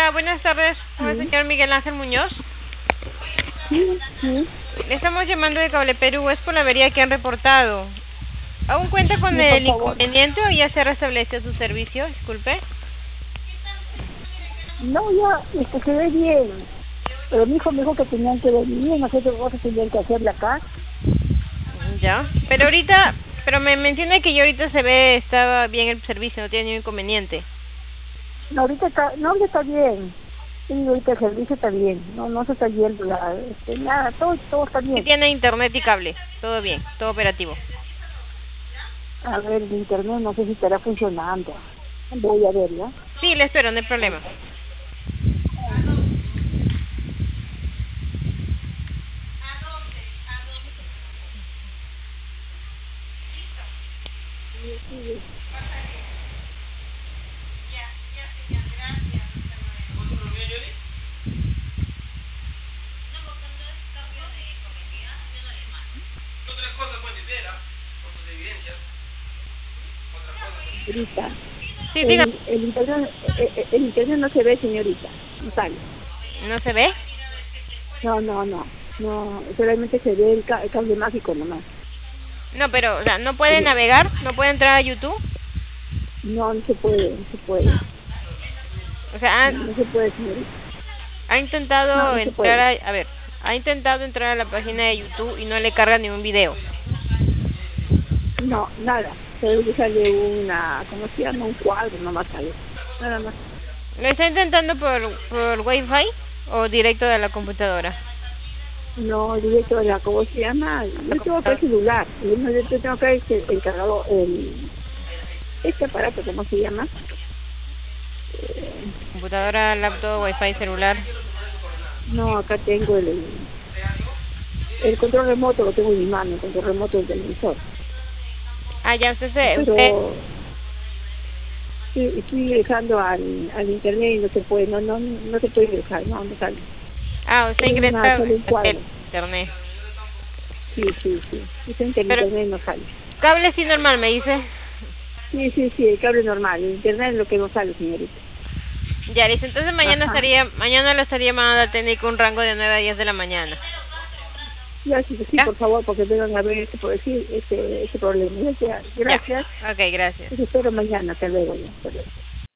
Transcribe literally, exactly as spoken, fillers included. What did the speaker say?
Hola, buenas tardes, con el Sí, señor Miguel Ángel Muñoz. sí, sí, Le estamos llamando de Cable Perú, es por la avería que han reportado. ¿Aún cuenta con sí, por el favor. inconveniente o ya se restableció su servicio? Disculpe. No, ya, este, se ve bien. Pero mi hijo me dijo que tenían que ver bien, nosotros vamos a tener que hacerle acá. Ya. Pero ahorita, pero me menciona que ya ahorita se ve, estaba bien el servicio, no tiene ningún inconveniente. No, ahorita está, no, ahorita está bien. Sí, ahorita el servicio está bien. No, no se está yendo la, este, nada, todo, todo está Sí bien. tiene internet y cable, todo bien, todo operativo. A ver, el internet no sé si estará funcionando. Voy a ver, ¿ya? Sí, le espero, no hay problema. Ahorita. Sí, diga. El, el internet, el, el internet no se ve, señorita. No sale. ¿No se ve? No, no, no. No, solamente se ve el, ca- el cable mágico nomás. No, pero, o sea, ¿no puede El- navegar? ¿No puede entrar a YouTube? No, no se puede, no se puede. O sea, ha, No, no se puede, señorita. ha No, intentado no se entrar puede. a, a ver, ha intentado entrar a la página de YouTube y no le carga ningún video. No, nada. Solo le sale una, ¿cómo se llama? Un cuadro, nomás sale. Nada más. ¿Lo está intentando por, por Wi-Fi o directo de la computadora? No, directo de la, ¿cómo se llama? La Yo tengo acá el computadora, celular. Yo no- yo tengo acá el, el cargador, el, este aparato, ¿cómo se llama? Eh, computadora, laptop, Wi-Fi, celular. no, acá tengo el, el control remoto, lo tengo en mi mano, el control remoto del televisor. Ah, ya, usted se, usted, Pero sí, estoy dejando al, al internet y no se puede, no, no, no se puede dejar, no, no sale. ah, usted Sale una, ingresa sale un a cuadro. internet. Sí, sí, sí. Dicen que el Pero, internet no sale. cable sí normal, me dice. Sí, sí, sí, el cable normal, el internet es lo que no sale, señorita. Ya, listo, entonces mañana Ajá. estaría, mañana lo estaría llamando al técnico un rango de nueve a diez de la mañana. Ya, sí, sí, ¿Ya? por favor, porque vengan a ver este, por decir, este, este problema. Ya, Ya. gracias. Ok, gracias. Los espero mañana, hasta luego ya. Hasta luego.